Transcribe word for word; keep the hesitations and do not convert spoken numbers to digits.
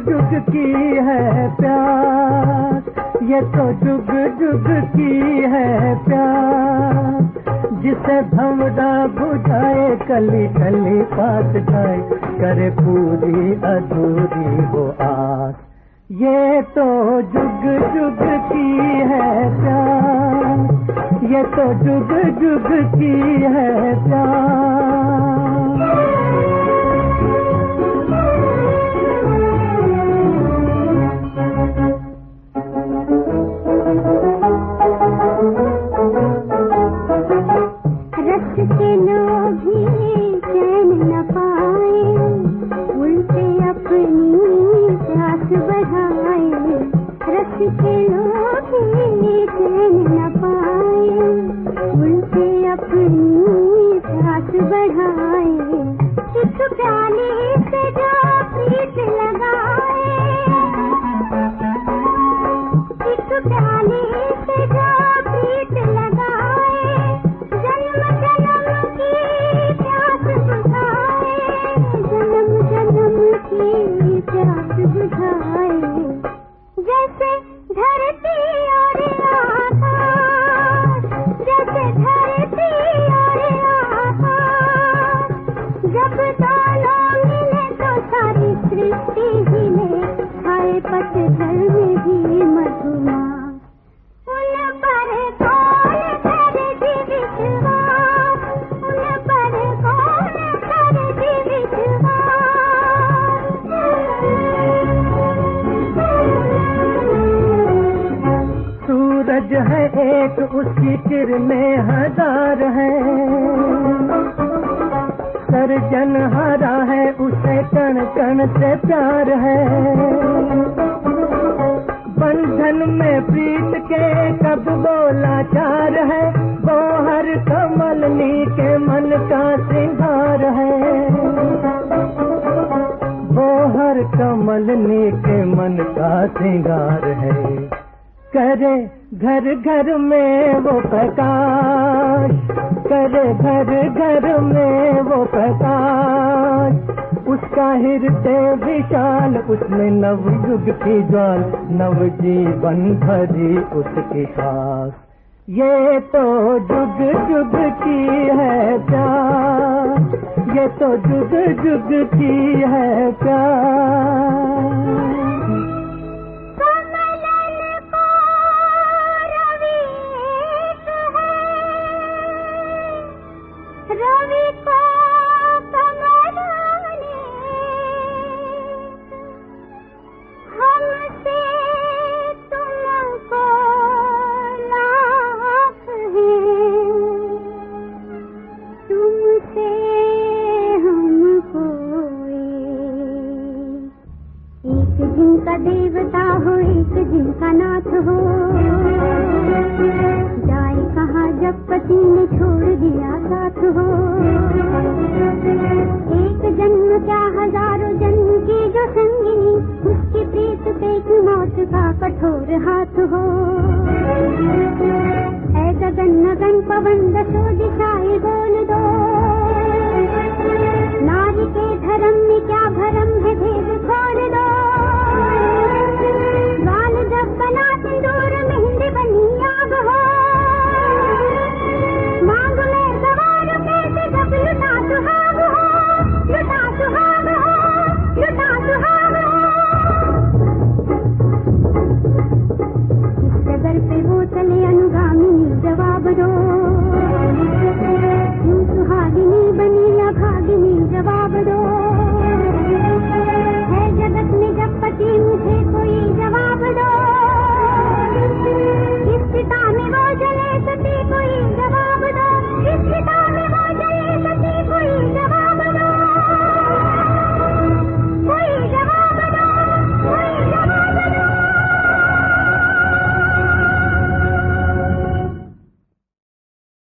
जुग की है प्यास, ये तो जुग जुग की है प्यास। जिसे भंवरा बुझाए कली कली पास जाए, करे पूरी अधूरी वो आस। ये तो जुग जुग की है प्यास, ये तो जुग जुग की है प्यास। रस के लोभी चैन न पाए, उल्टे अपनी प्यास बढ़ाए। रस के लोभी चैन न पाए, उल्टे अपनी प्यास बढ़ाए। इस प्याले से जो प्रीत लगाए, इस प्याले से जो प्रीत लगाए, जन्म जन्म की प्यास बुझाए, जन्म जन्म की प्यास बुझाए। जैसे धरती और आकाश, जैसे धरती और आकाश, जब दोनों मिले तो सारी सृष्टि हिले। आए पतझड़ में भी मधुमास, उन पर कौन करे विश्वास, उन पर कौन करे विश्वास। सूरज है एक, उसकी किरणें हजार है। सर्जन हारा है, उसे कण कण से प्यार है। बंधन में प्रीत के कब बोला चार है, वो हर कमलनी के मन का श्रृंगार है। वो हर कमलनी के मन का श्रृंगार है। करे घर घर में वो प्रकाश, करे घर घर में वो प्रकाश। उसका हृदय विशाल, उसमें नव युग की ज्वाल, नव जीवन भरी उसकी सांस। ये तो जुग जुग की है प्यास, ये तो जुग जुग की है प्यास। रवि को कमल ने हमसे तुमको लाख है, तुमसे हमको एक जिनका देवता हो, एक जिनका नाथ हो। जाए कहाँ जब पति ने छोड़ दिया साथ हो। एक जन्म क्या हजारों जन्म की जो संगिनी, उसकी प्रीत पे मौत का कठोर हाथ हो। ऐ गगन नगन पवन दसो दिशाएं बोल दो, नारी के धर्म में क्या भरम है भेद